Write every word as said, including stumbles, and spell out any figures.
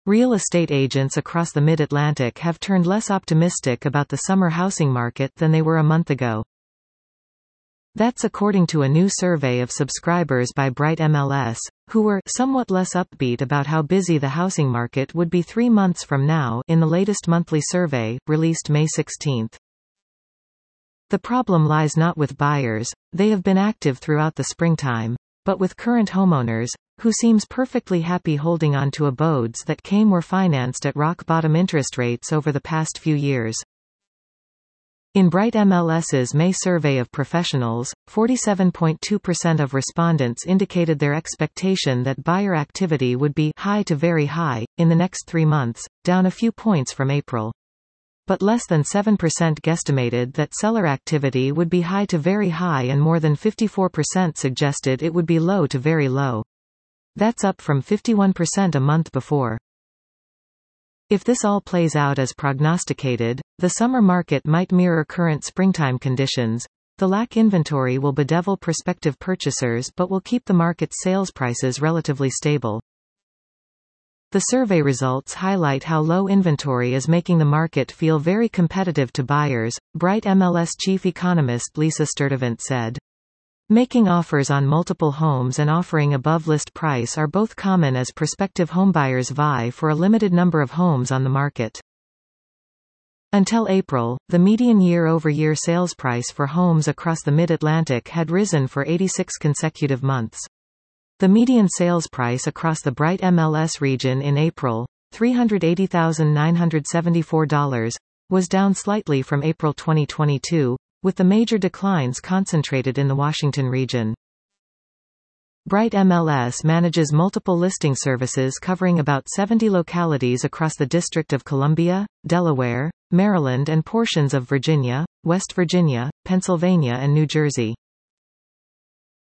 Real estate agents across the Mid-Atlantic have turned less optimistic about the summer housing market than they were a month ago. That's according to a new survey of subscribers by Bright M L S, who were somewhat less upbeat about how busy the housing market would be three months from now in the latest monthly survey, released May sixteenth. The problem lies not with buyers, they have been active throughout the springtime, but with current homeowners, who seems perfectly happy holding on to abodes that came or financed at rock-bottom interest rates over the past few years. In Bright MLS's May survey of professionals, forty-seven point two percent of respondents indicated their expectation that buyer activity would be high to very high in the next three months, down a few points from April. But less than seven percent guesstimated that seller activity would be high to very high, and more than fifty-four percent suggested it would be low to very low. That's up from fifty-one percent a month before. If this all plays out as prognosticated, the summer market might mirror current springtime conditions. The lack inventory will bedevil prospective purchasers but will keep the market's sales prices relatively stable. The survey results highlight how low inventory is making the market feel very competitive to buyers, Bright M L S chief economist Lisa Sturtevant said. Making offers on multiple homes and offering above list price are both common as prospective homebuyers vie for a limited number of homes on the market. Until April, the median year-over-year sales price for homes across the Mid-Atlantic had risen for eighty-six consecutive months. The median sales price across the Bright M L S region in April, three hundred eighty thousand nine hundred seventy-four dollars, was down slightly from April twenty twenty-two, with the major declines concentrated in the Washington region. Bright M L S manages multiple listing services covering about seventy localities across the District of Columbia, Delaware, Maryland and portions of Virginia, West Virginia, Pennsylvania and New Jersey.